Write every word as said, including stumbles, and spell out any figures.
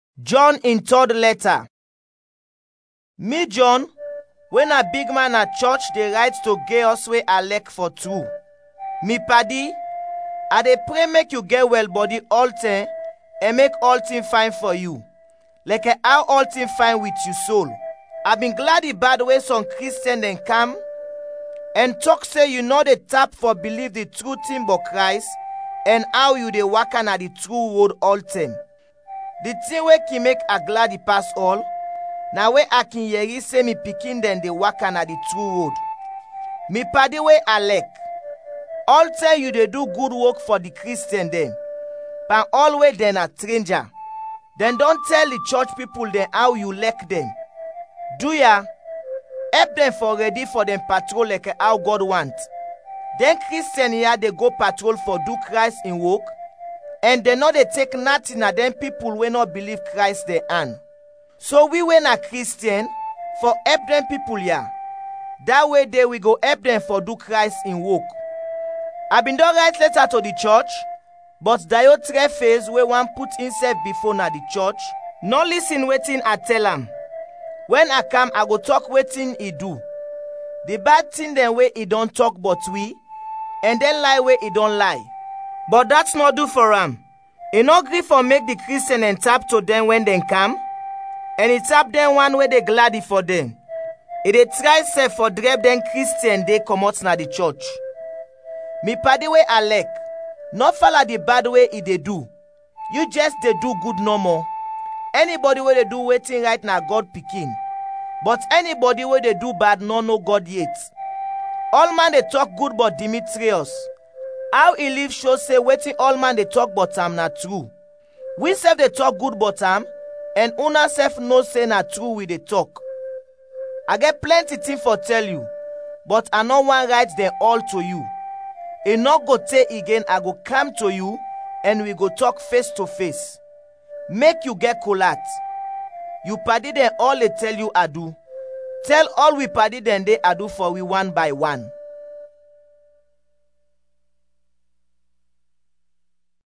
John in third letter. Me John, when a big man at church dey write to Gaius wey I like for true. Me paddy, I dey pray make you get well body all time and make all thing fine for you, like how all thing fine with your soul. I been glad the bad way some Christian then come and talk say you know the tap for believe the true thing but Christ and how you dey waka na the true road all time. The thing wey can make a glad pass all, na wey I can hear say me pikin dem dey waka na the true road. Me paddy wey I like, all time you dey do good work for the Christian dem, but always dem a stranger. Dem don tell the church people dem how you like them. Do ya? Help them for ready for them patrol like how God want. Then Christian here they go patrol for do Christ in work, and they know they take nothing at them people wey not believe Christ they an. So we when a Christian for help them people here. That way they we go help them for do Christ in work. I been don write letter to the church, but Diotrephes wey one put himself before na the church, no listen wetin I tell am. When I come, I go talk wetin he do. The bad thing then way he don't talk but we, and then lie way he don't lie. But that's not do for am. He no gree for make the Christian and tap to them when they come, and he tap them one way they gladdy for them. He dey try self for drive them Christian they come out na the church. Me paddy way I like, not follow the bad way he dey do. You just dey do good no more. Anybody where they do waiting right now God pikin. But anybody where they do bad no know God yet. All man they talk good but Demetrius. How he live show say waiting all man they talk but am not true. We self they talk good but am, and una self no say not true we they talk. I get plenty thing for tell you, but I no one write them all to you. E no go take again I go come to you and we go talk face to face. Make you get colat. You paddy them all they tell you I do. Tell all we paddy them they I do for we one by one.